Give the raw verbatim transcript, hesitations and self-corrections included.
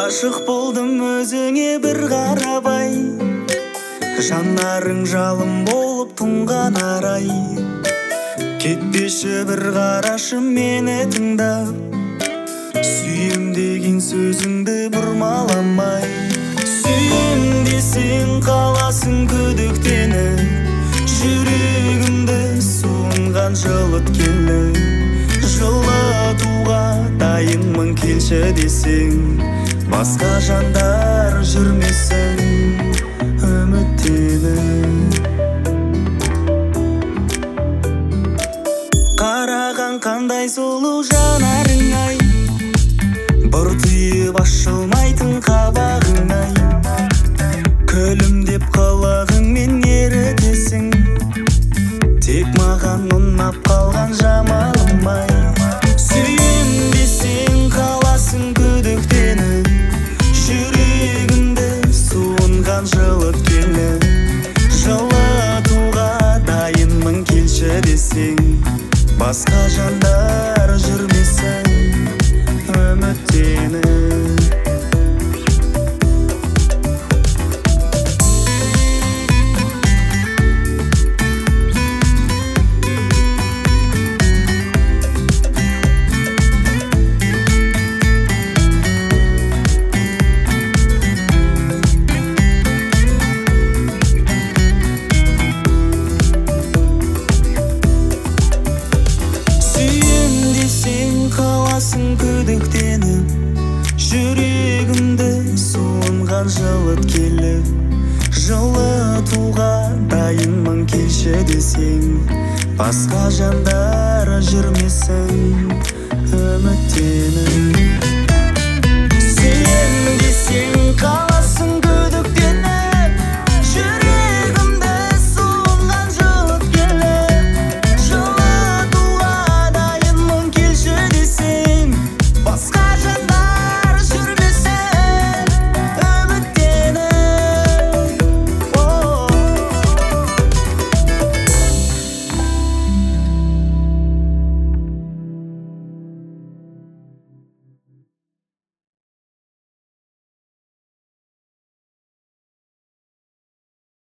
Ғашық болдым өзіңе бір қарабай, жанарың жалын болып тұнған арай. Кетпеші бір қарашы мені тыңдап, сүйем деген сөзіңді бұрмаламай. Сүйем десең қаласың күдіктеніп, жүрегімді суынған жылыткені. Жылытуға дайынмын келші десең, басқа жандар жүрмесін үміттеніп. Қараған қандай сұлу жанарың ай, бұртиып ашылмайтын қабағың ай. Күлімдеп қылығыңмен ерітесің, тек маған ұнап қалған жамалым ай. Сүйем десең қаласың күдіктеніп, жүрегімді суынған жылыткені. Жылытуға дайынмын келші десең, басқа жандар жүрмесін үміттеніп. Қаласың күдіктеніп, жүрегімді суынған жылыткелі. Жылытуға дайынмын келші десең, басқа жандар